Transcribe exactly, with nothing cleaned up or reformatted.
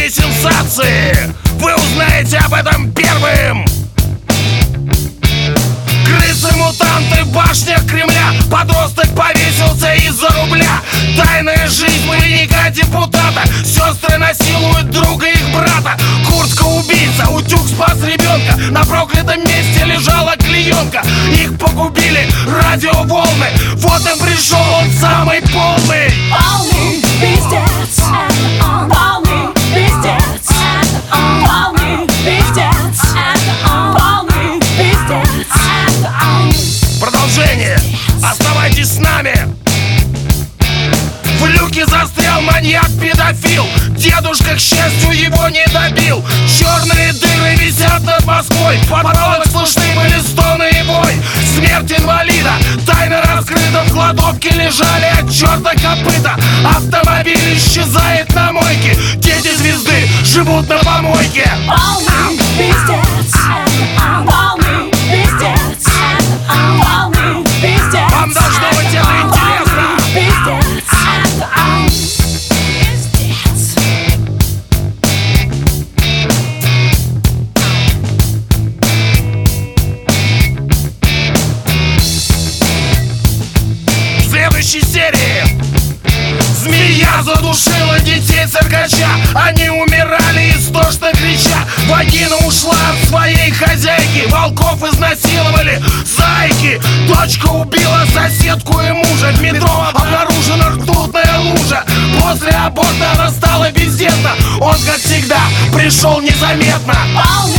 Все сенсации вы узнаете об этом первым. Крысы-мутанты в башнях Кремля. Подросток повесился из-за рубля. Тайная жизнь двойника депутата. Сестры насилуют друга их брата. Куртка-убийца, утюг спас ребенка. На проклятом месте лежала клеенка. Их погубили радиоволны. Вот и пришел он самый полный. Полный пиздец. Полный пиздец. Полный пиздец. Полный пиздец. Продолжение. Оставайтесь с нами. В люке застрял маньяк-педофил. Дедушка, к счастью, его не добил. Черные дыры висят над Москвой. В подвалах слышны были стоны и вой. Смерть инвалида тайно раскрыта. В кладовке лежали от черта копыта. Автомобиль исчезает на мойке. Дети звезды живут на помойке. Полный пиздец. Полный пиздец. Полный пиздец. Вам должно быть это интересно. Пиздец. В следующей серии змея задушила детей циркача. Они умирали истошно крича. Вагина ушла от своей хозяйки. Волков изнасиловали зайки. Дочка убила соседку и мужа. В метро обнаружена ртутная лужа. После аборта она стала бездетна. Он, как всегда, пришел незаметно. Полный